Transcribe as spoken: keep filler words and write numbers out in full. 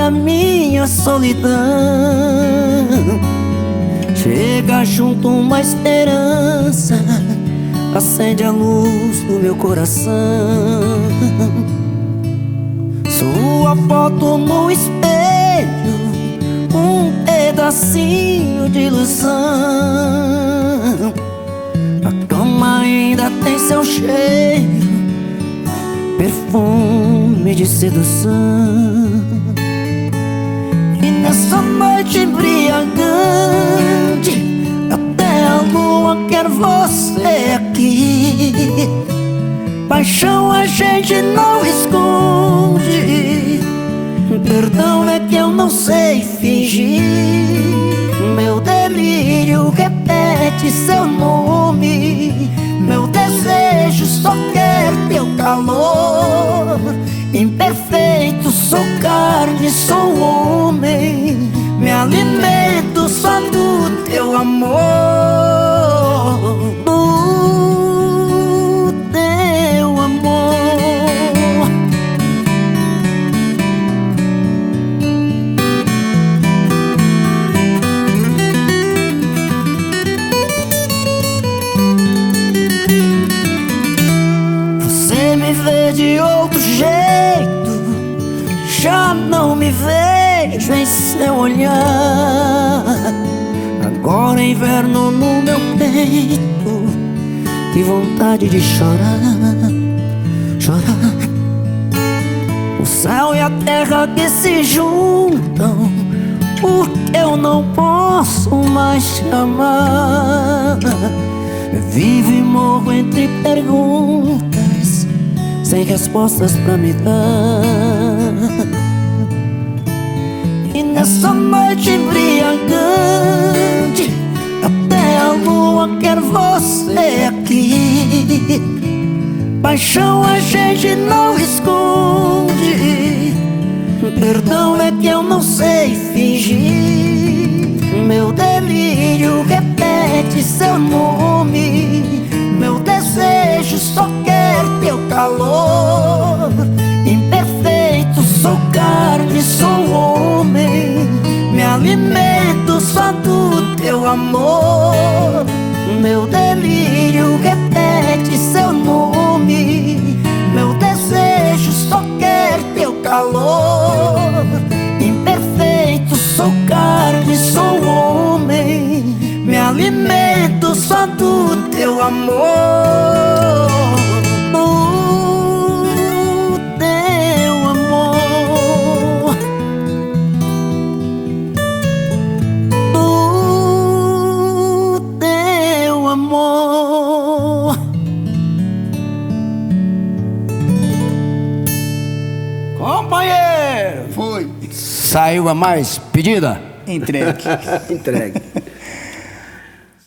da minha solidão. Chega junto uma esperança, acende a luz do meu coração. Sua foto no espelho, um pedacinho de ilusão. A cama ainda tem seu cheiro, perfume de sedução. E nessa noite embriagante, até a lua quer você aqui. Paixão a gente não esconde, perdão é que eu não sei fingir. Meu delírio repete seu nome, meu desejo só quer teu calor. Imperfeito, sou carne, sou homem, me alimento só do teu amor. Do teu amor. Você me vê de outro jeito, já não me vejo em seu olhar. Agora é inverno no meu peito, que vontade de chorar, chorar. O céu e a terra que se juntam, porque eu não posso mais te amar. Vivo e morro entre perguntas, sem respostas pra me dar. E nessa noite embriagante, até a lua quer você aqui. Paixão a gente não esconde, perdão é que eu não sei fingir. Meu delírio repete seu nome, meu desejo só quer teu calor. Imperfeito, sou carne, sou homem, me alimento só do teu amor. Meu delírio repete seu nome, meu desejo só quer teu calor. Imperfeito, sou carne, sou homem, me alimento só do teu amor. Do teu amor. Do teu amor. Companheiro! Foi. Saiu a mais pedida? Entregue. Entregue.